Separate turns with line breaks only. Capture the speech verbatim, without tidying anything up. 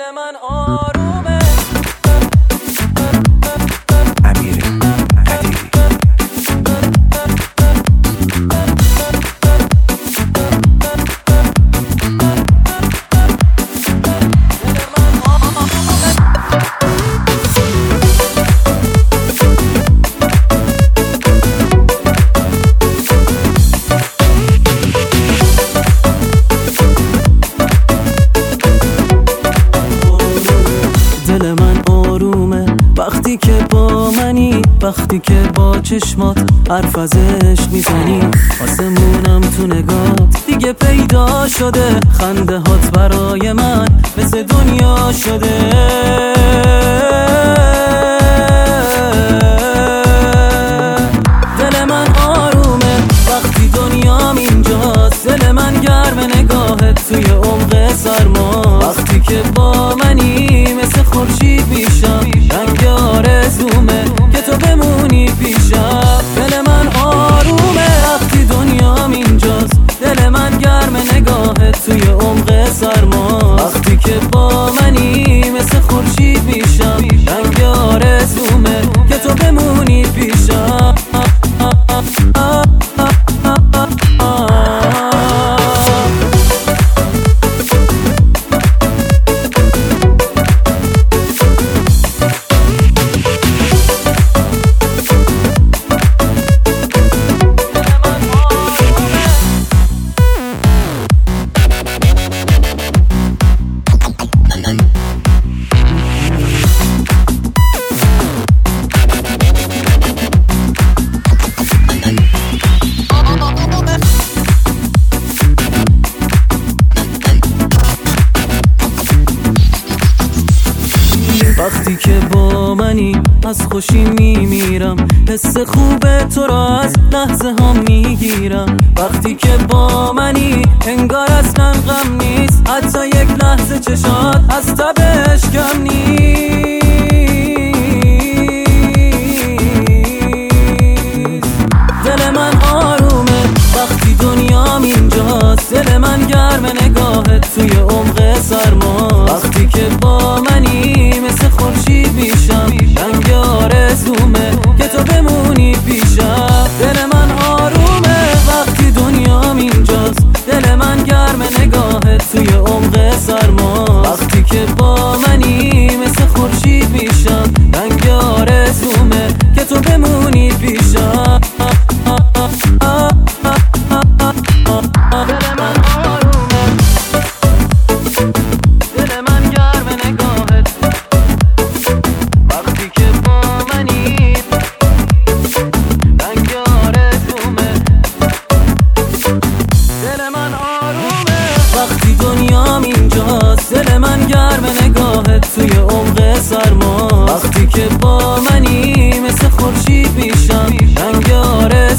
من آرومه.
امیر قدیری.
دل من آرومه وقتی که با منی، وقتی که با چشمات حرف از عشق میزنی. آسمونم تو نگات دیگه پیدا شده، خنده هات برای من مثل دنیا شده. دل من آرومه وقتی دنیام اینجاست، دل من گرم نگاهت توی عمق سرما. وقتی که با منی مثل خورشید میشم، رنگ آرزومه که تو بمونی پیشم. دل من آرومه وقتی دنیام اینجاست، دل من گرم نگاهت توی عمق سرما. وقتی که با منی مثل خورشید میشم، رنگ آرزومه که تو بمونی پیشم. وقتی که با منی از خوشی میمیرم، حس خوب تو را از لحظه ها میگیرم. وقتی که با منی انگار اصلا غم نیست، حتی یک لحظه چشات از تبش کم نیست. دل من آرومه وقتی دنیام اینجاست، دل من گرم نگاهت توی عمق سرما. وقتی که با منی مثل خورشید میشم، رنگ آرزومه که تو بمونی پیشم. دل من آرومه وقتی دنیام اینجاست، دل من گرم نگاهت توی عمق سرما. وقتی که با منی مثل خورشید میشم، رنگ آرزومه که تو بمونی پیشم. دل من آرومه، دل من گرم نگاهت وقتی که با منی، رنگ آرزومه. دل من آرومه وقتی دنیام اینجاست، دل من گرم نگاهت توی عمق سرما. وقتی که با منی مثل خورشید میشم، رنگ آرزومه